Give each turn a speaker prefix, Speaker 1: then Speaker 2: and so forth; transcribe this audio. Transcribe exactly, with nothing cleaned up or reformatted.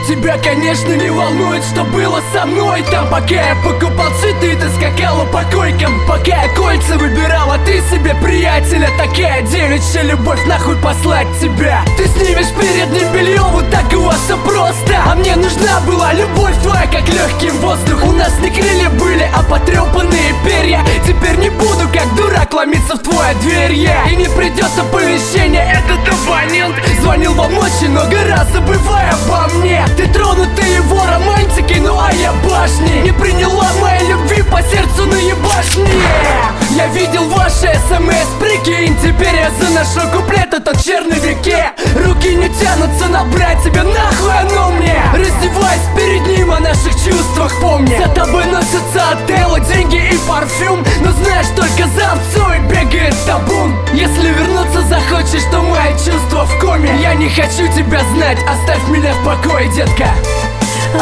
Speaker 1: Тебя, конечно, не волнует, что было со мной там. Пока я покупал цветы, ты скакала по койкам. Пока я кольца выбирала, ты себе приятеля. Такая девичья любовь, нахуй послать тебя. Ты снимешь переднее белье, вот так и у вас все просто. А мне нужна была любовь твоя, как легкий воздух. У нас не крылья были, а потрепанные перья. Теперь не буду, как дурак, ломиться в твое дверь я. И не придет оповещение, этот абонент звонил вам очень много раз, забывая обо мне. Ты тронутый его романтикой, ну а я башни. Не приняла моей любви, по сердцу наебашни. Я видел ваши смс, прикинь. Теперь я заношу куплет этот черновике. Руки не тянутся набрать тебе, нахуй оно мне. Раздеваясь перед ним, о наших чувствах помни. За тобой носятся отелы, деньги и парфюм. Но знаешь, только за овцой бегает табун. Если вернуться захочешь, то мои чувства в коме. Я не хочу тебя знать, оставь меня в покое, детка.